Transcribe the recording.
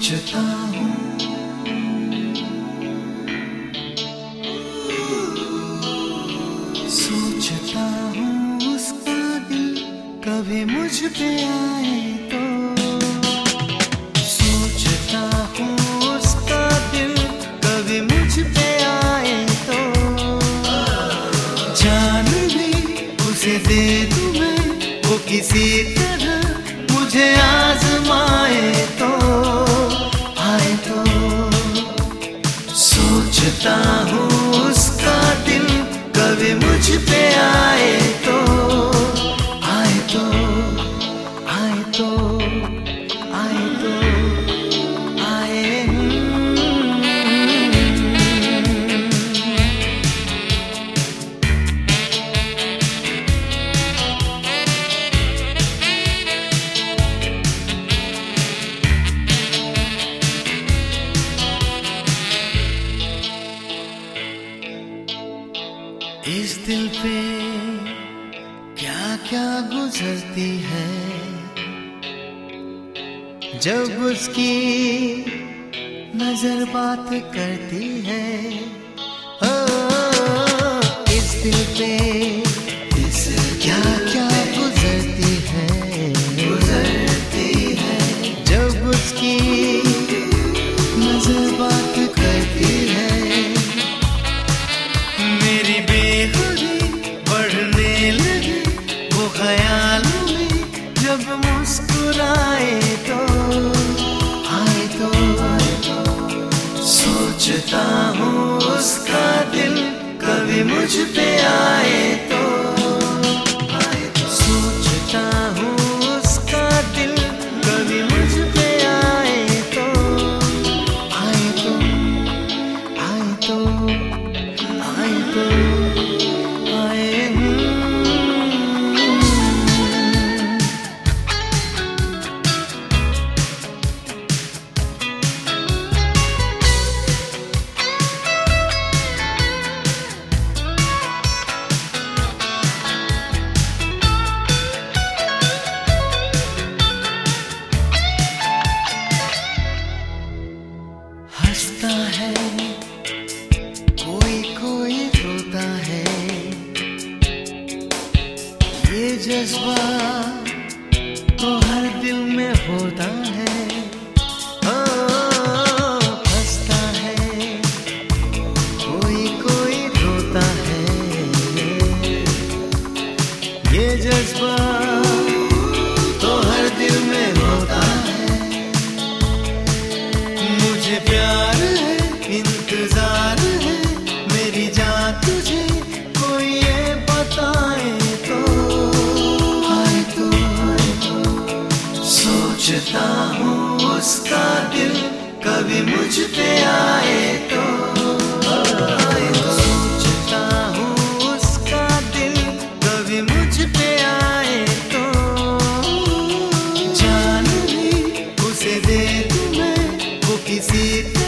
सोचता हूँ उसका दिल कभी मुझ पे आए तो। सोचता हूँ उसका दिल कभी मुझ पे आए तो। जान भी उसे दे दूँ मैं, वो किसी तरह मुझे आजमाए तो। आए तो सोचता हूँ उसका दिल कभी मुझ पे आए तो। आए तो आए तो आए तो आए। इस दिल पे क्या क्या गुजरती है जब उसकी नजर बात करती है। ओ, इस दिल पे क्या क्या गुजरती है जब उसकी नजर बात करती है। मेरी बेखुदी बढ़ने लगी वो ख्यालों में जब मुस्कुराए तो। आए तो सोचता हूँ उसका दिल कभी मुझ पे आए तो। आए तो सोचता हूँ उसका दिल कभी मुझ पे आए तो। आए तो आए तो आए तो आए। हंसता है कोई कोई रोता है, ये जज्बा तो हर दिल में होता है। ओ, हंसता है कोई कोई रोता है, ये जज्बा तो हर दिल में होता है। मुझे प्यार है इंतजार है मेरी जान तुझे कोई ये बताए तो। आए तो सोचता हूँ उसका दिल कभी मुझ पे आए तो। आए तो सोचता हूँ उसका दिल कभी मुझ पे आए तो। जान भी उसे दे दूँ मैं, वो किसी